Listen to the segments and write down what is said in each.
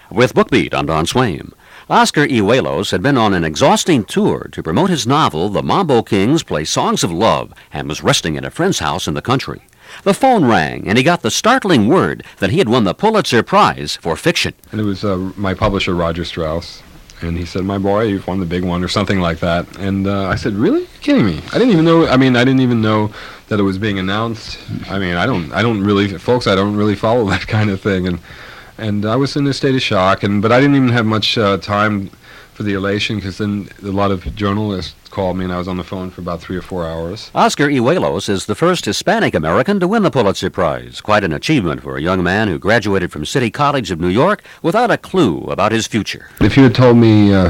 With BookBeat, I'm Don Swaim. Oscar Iwelos had been on an exhausting tour to promote his novel, The Mambo Kings Play Songs of Love, and was resting at a friend's house in the country. The phone rang, and he got the startling word that he had won the Pulitzer Prize for fiction. And it was my publisher, Roger Strauss, and he said, "My boy, you've won the big one," or something like that. And I said, "Really? You're kidding me?" I didn't even know that it was being announced. I don't really follow that kind of thing. And I was in a state of shock, but I didn't even have much time for the elation, because then a lot of journalists called me, and I was on the phone for about 3 or 4 hours. Oscar Iwelos is the first Hispanic American to win the Pulitzer Prize. Quite an achievement for a young man who graduated from City College of New York without a clue about his future. If you had told me in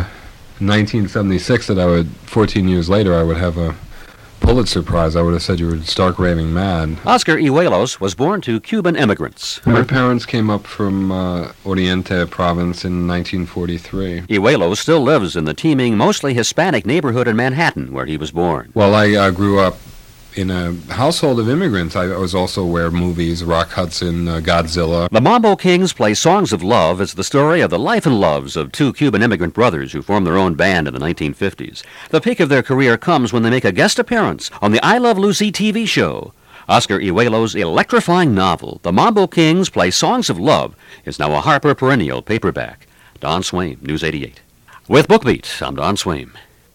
1976 that 14 years later, I would have a Pulitzer Prize, I would have said you were stark raving mad. Oscar Iwelos was born to Cuban immigrants. My parents came up from Oriente province in 1943. Iwelos still lives in the teeming, mostly Hispanic neighborhood in Manhattan, where he was born. Well, I grew up in a household of immigrants. I was also aware of movies, Rock Hudson, Godzilla. The Mambo Kings Play Songs of Love is the story of the life and loves of two Cuban immigrant brothers who formed their own band in the 1950s. The peak of their career comes when they make a guest appearance on the I Love Lucy TV show. Oscar Iwelos' electrifying novel, The Mambo Kings Play Songs of Love, is now a Harper Perennial paperback. Don Swaim, News 88. With BookBeat, I'm Don Swaim.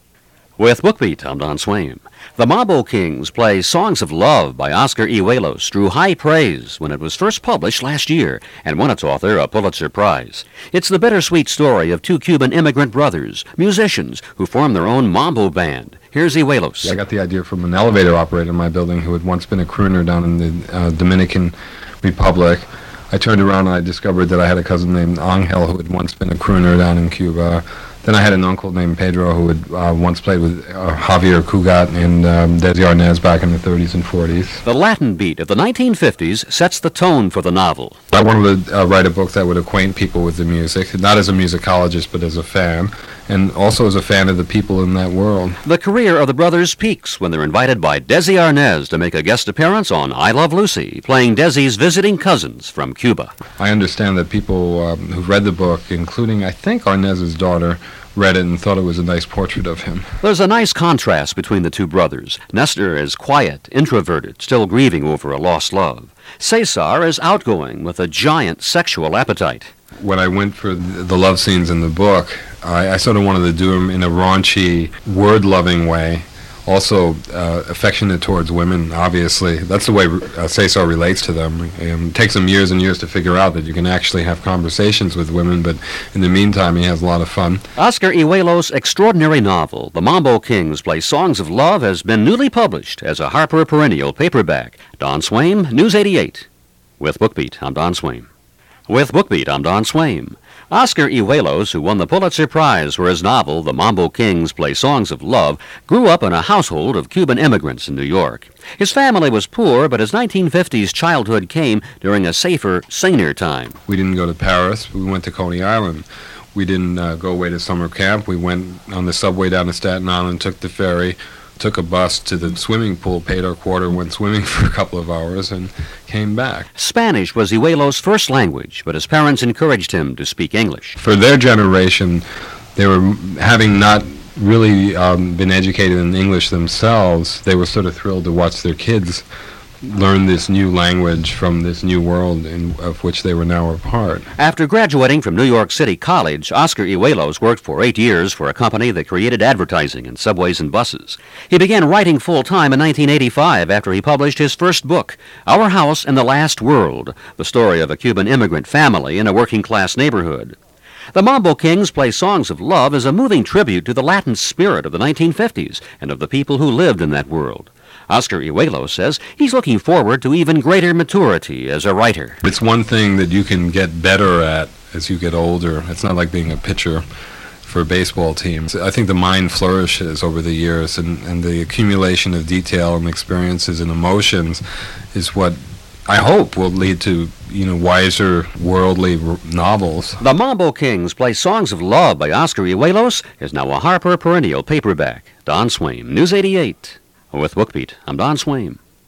With BookBeat, I'm Don Swaim. The Mambo Kings Play Songs of Love by Oscar Iwelos drew high praise when it was first published last year and won its author a Pulitzer Prize. It's the bittersweet story of two Cuban immigrant brothers, musicians, who formed their own mambo band. Here's Iwelos. I got the idea from an elevator operator in my building who had once been a crooner down in the Dominican Republic. I turned around and I discovered that I had a cousin named Angel who had once been a crooner down in Cuba. Then I had an uncle named Pedro who had once played with Javier Cugat and Desi Arnaz back in the 30s and 40s. The Latin beat of the 1950s sets the tone for the novel. I wanted to write a book that would acquaint people with the music, not as a musicologist but as a fan, and also as a fan of the people in that world. The career of the brothers peaks when they're invited by Desi Arnaz to make a guest appearance on I Love Lucy, playing Desi's visiting cousins from Cuba. I understand that people who've read the book, including, I think, Arnaz's daughter, read it and thought it was a nice portrait of him. There's a nice contrast between the two brothers. Nestor is quiet, introverted, still grieving over a lost love. Cesar is outgoing with a giant sexual appetite. When I went for the love scenes in the book, I sort of wanted to do them in a raunchy, word-loving way. Also affectionate towards women, obviously. That's the way Cesar relates to them. It takes him years and years to figure out that you can actually have conversations with women, but in the meantime, he has a lot of fun. Oscar Iwelos' extraordinary novel, The Mambo Kings Play Songs of Love, has been newly published as a Harper Perennial paperback. Don Swaim, News 88. With BookBeat, I'm Don Swaim. With BookBeat, I'm Don Swaim. Oscar Iwelos, who won the Pulitzer Prize for his novel, The Mambo Kings Play Songs of Love, grew up in a household of Cuban immigrants in New York. His family was poor, but his 1950s childhood came during a safer, saner time. We didn't go to Paris. We went to Coney Island. We didn't go away to summer camp. We went on the subway down to Staten Island, took the ferry, took a bus to the swimming pool, paid our quarter, went swimming for a couple of hours, and came back. Spanish was Iwelos' first language, but his parents encouraged him to speak English. For their generation, they were, having not really been educated in English themselves, they were sort of thrilled to watch their kids learn this new language from this new world of which they were now a part. After graduating from New York City College, Oscar Iwelos worked for 8 years for a company that created advertising in subways and buses. He began writing full-time in 1985 after he published his first book, Our House in the Last World, the story of a Cuban immigrant family in a working-class neighborhood. The Mambo Kings Play Songs of Love is a moving tribute to the Latin spirit of the 1950s and of the people who lived in that world. Oscar Iwelos says he's looking forward to even greater maturity as a writer. It's one thing that you can get better at as you get older. It's not like being a pitcher for a baseball team. I think the mind flourishes over the years, and the accumulation of detail and experiences and emotions is what I hope will lead to, wiser, worldly novels. The Mambo Kings Play Songs of Love by Oscar Iwelos is now a Harper Perennial paperback. Don Swaim, News 88. With BookBeat, I'm Don Swaim.